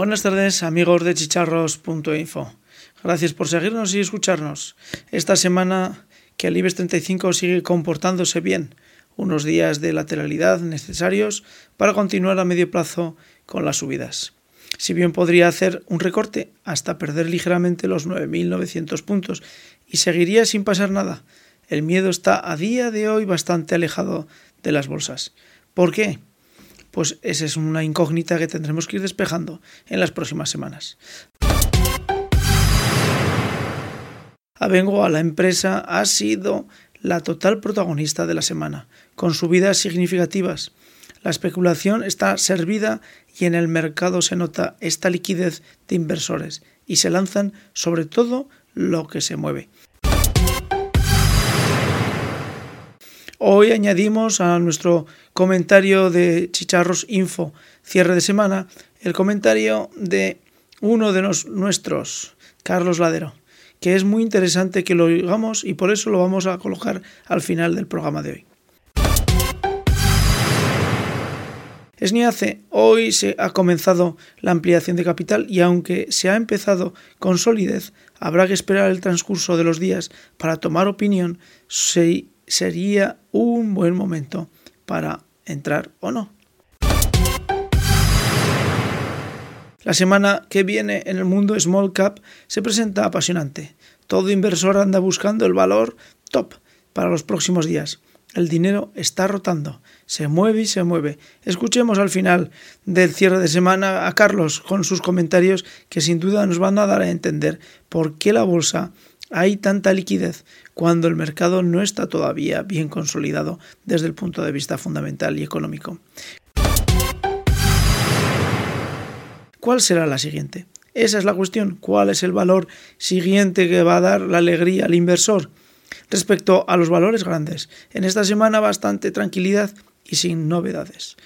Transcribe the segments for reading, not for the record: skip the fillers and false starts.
Buenas tardes, amigos de chicharros.info. Gracias por seguirnos y escucharnos. Esta semana que el IBEX 35 sigue comportándose bien, unos días de lateralidad necesarios para continuar a medio plazo con las subidas. Si bien podría hacer un recorte hasta perder ligeramente los 9.900 puntos y seguiría sin pasar nada, el miedo está a día de hoy bastante alejado de las bolsas. ¿Por qué? Pues esa es una incógnita que tendremos que ir despejando en las próximas semanas. Abengoa, a la empresa, ha sido la total protagonista de la semana, con subidas significativas. La especulación está servida y en el mercado se nota esta liquidez de inversores y se lanzan sobre todo lo que se mueve. Hoy añadimos a nuestro comentario de Chicharros Info cierre de semana el comentario de uno de nuestros, Carlos Ladero, que es muy interesante que lo oigamos y por eso lo vamos a colocar al final del programa de hoy. SNIACE, hoy se ha comenzado la ampliación de capital y aunque se ha empezado con solidez, habrá que esperar el transcurso de los días para tomar opinión si sería un buen momento para entrar o no. La semana que viene en el mundo Small Cap se presenta apasionante. Todo inversor anda buscando el valor top para los próximos días. El dinero está rotando, se mueve y se mueve. Escuchemos al final del cierre de semana a Carlos con sus comentarios que sin duda nos van a dar a entender por qué la bolsa hay tanta liquidez cuando el mercado no está todavía bien consolidado desde el punto de vista fundamental y económico. ¿Cuál será la siguiente? Esa es la cuestión. ¿Cuál es el valor siguiente que va a dar la alegría al inversor? Respecto a los valores grandes, en esta semana bastante tranquilidad y sin novedades.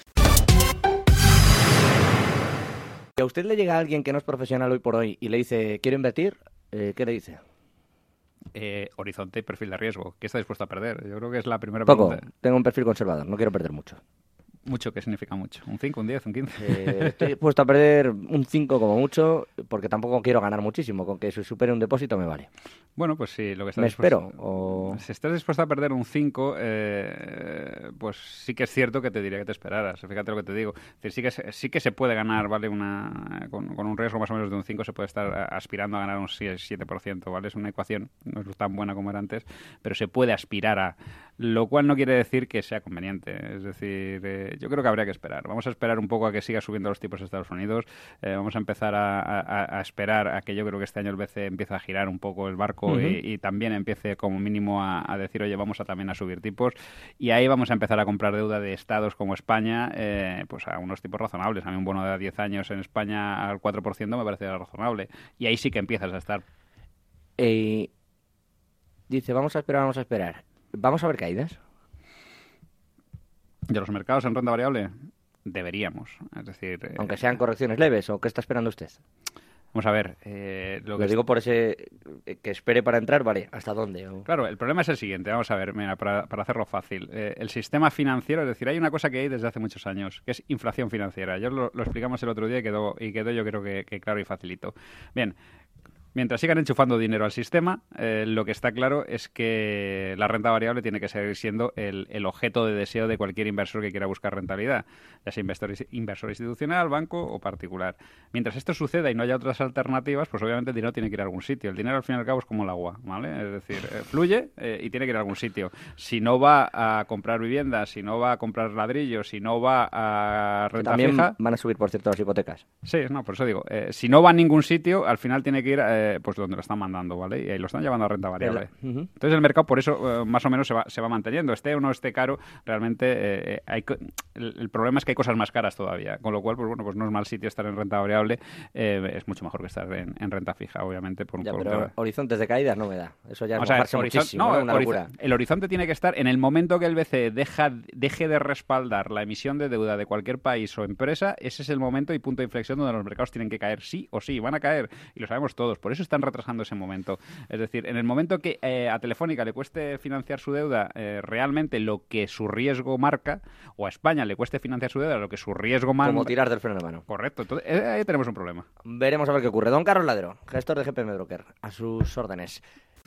Si a usted le llega alguien que no es profesional hoy por hoy y le dice quiero invertir, ¿qué le dice? Horizonte y perfil de riesgo. ¿Qué está dispuesto a perder? Yo creo que es la primera Poco. pregunta. Tengo un perfil conservador, no quiero perder mucho. ¿Mucho? ¿Qué significa mucho? ¿Un 5, un 10, un 15? Estoy dispuesto a perder un 5 como mucho, porque tampoco quiero ganar muchísimo. Con que si supere un depósito me vale. Bueno, pues sí, lo que estás ¿Me dispuesto... espero? O... Si estás dispuesto a perder un 5, pues sí que es cierto que te diría que te esperaras. Fíjate lo que te digo. Es decir, sí que se puede ganar, ¿vale? Con un riesgo más o menos de un 5 se puede estar aspirando a ganar un 7%, ¿vale? Es una ecuación, no es tan buena como era antes, pero se puede aspirar a... Lo cual no quiere decir que sea conveniente. Es decir, yo creo que habría que esperar. Vamos a esperar un poco a que siga subiendo los tipos de Estados Unidos. Vamos a empezar a esperar a que yo creo que este año el BCE empiece a girar un poco el barco y también empiece como mínimo a decir, oye, vamos también a subir tipos. Y ahí vamos a empezar a comprar deuda de estados como España, pues a unos tipos razonables. A mí un bono de 10 años en España al 4% me parece razonable. Y ahí sí que empiezas a estar. Dice, vamos a esperar, vamos a esperar. ¿Vamos a ver caídas? ¿De los mercados en renta variable? Deberíamos. Es decir... Aunque sean correcciones leves, ¿o qué está esperando usted? Vamos a ver. Lo digo por ese que espere para entrar, vale, ¿hasta dónde? Claro, el problema es el siguiente. Vamos a ver, mira, para hacerlo fácil. El sistema financiero, es decir, hay una cosa que hay desde hace muchos años, que es inflación financiera. Ya lo explicamos el otro día y quedó yo creo que claro y facilito. Bien. Mientras sigan enchufando dinero al sistema, lo que está claro es que la renta variable tiene que seguir siendo el objeto de deseo de cualquier inversor que quiera buscar rentabilidad, ya sea inversor institucional, banco o particular. Mientras esto suceda y no haya otras alternativas, pues obviamente el dinero tiene que ir a algún sitio. El dinero al fin y al cabo es como el agua, ¿vale? Es decir, fluye y tiene que ir a algún sitio. Si no va a comprar viviendas, si no va a comprar ladrillos, si no va a renta también fija... van a subir, por cierto, las hipotecas. Sí, no, por eso digo, si no va a ningún sitio, al final tiene que ir pues donde lo están mandando, ¿vale? Y ahí lo están llevando a renta variable. Entonces el mercado por eso más o menos se va manteniendo. Esté o no esté caro, realmente el problema es que hay cosas más caras todavía, con lo cual pues bueno, pues no es mal sitio estar en renta variable, es mucho mejor que estar en renta fija, obviamente. Pero horizontes de caídas no me da. Eso ya es mojarse muchísimo, una locura. El horizonte tiene que estar en el momento que el BCE deje de respaldar la emisión de deuda de cualquier país o empresa, ese es el momento y punto de inflexión donde los mercados tienen que caer sí o sí, van a caer, y lo sabemos todos. Por por eso están retrasando ese momento. Es decir, en el momento que a Telefónica le cueste financiar su deuda realmente lo que su riesgo marca, o a España le cueste financiar su deuda lo que su riesgo marca... Como tirar del freno de mano. Correcto. Entonces, ahí tenemos un problema. Veremos a ver qué ocurre. Don Carlos Ladero, gestor de GPM Broker, a sus órdenes.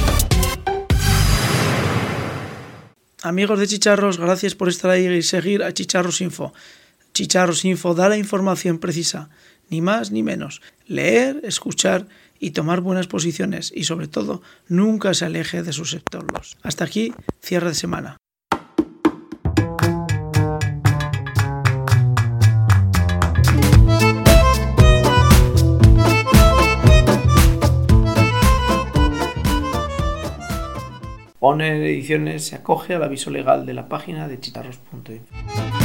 Amigos de Chicharros, gracias por estar ahí y seguir a Chicharros Info. Chicharros Info da la información precisa, ni más ni menos. Leer, escuchar y tomar buenas posiciones y sobre todo nunca se aleje de sus stop loss. Hasta aquí, cierre de semana. Poner Ediciones se acoge al aviso legal de la página de chicharros.info.